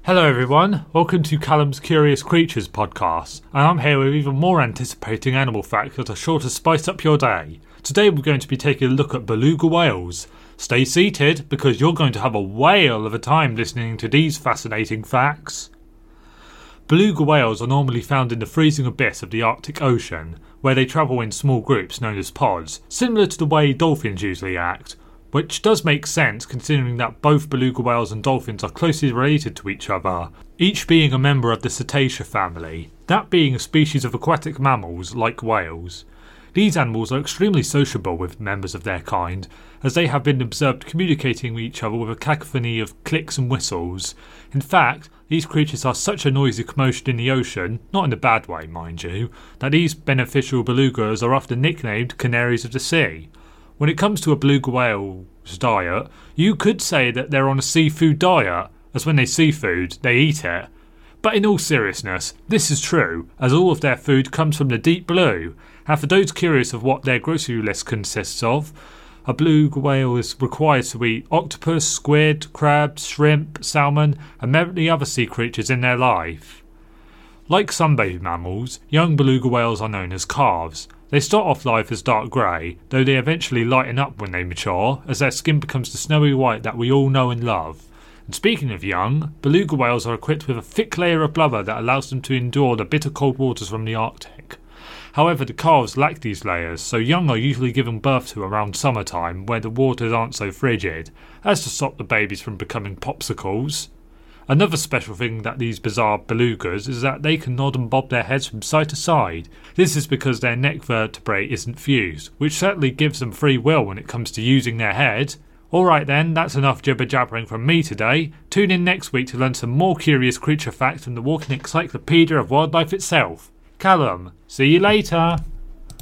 Hello everyone, welcome to Callum's Curious Creatures podcast, and I'm here with even more anticipating animal facts that are sure to spice up your day. Today we're going to be taking a look at beluga whales. Stay seated because you're going to have a whale of a time listening to these fascinating facts. Beluga whales are normally found in the freezing abyss of the Arctic Ocean, where they travel in small groups known as pods, similar to the way dolphins usually act. Which does make sense considering that both beluga whales and dolphins are closely related to each other, each being a member of the Cetacea family, that being a species of aquatic mammals like whales. These animals are extremely sociable with members of their kind, as they have been observed communicating with each other with a cacophony of clicks and whistles. In fact, these creatures are such a noisy commotion in the ocean, not in a bad way mind you, that these beneficial belugas are often nicknamed canaries of the sea. When it comes to a beluga whale's diet, you could say that they're on a seafood diet, as when they see food, they eat it. But in all seriousness, this is true, as all of their food comes from the deep blue, and for those curious of what their grocery list consists of, a beluga whale is required to eat octopus, squid, crabs, shrimp, salmon, and many other sea creatures in their life. Like some baby mammals, young beluga whales are known as calves. They start off life as dark grey, though they eventually lighten up when they mature, as their skin becomes the snowy white that we all know and love. And speaking of young, beluga whales are equipped with a thick layer of blubber that allows them to endure the bitter cold waters from the Arctic. However, the calves lack these layers, so young are usually given birth to around summertime, where the waters aren't so frigid, as to stop the babies from becoming popsicles. Another special thing that these bizarre belugas is that they can nod and bob their heads from side to side. This is because their neck vertebrae isn't fused, which certainly gives them free will when it comes to using their head. Alright then, that's enough jibber jabbering from me today. Tune in next week to learn some more curious creature facts from the walking encyclopedia of wildlife itself. Callum, see you later.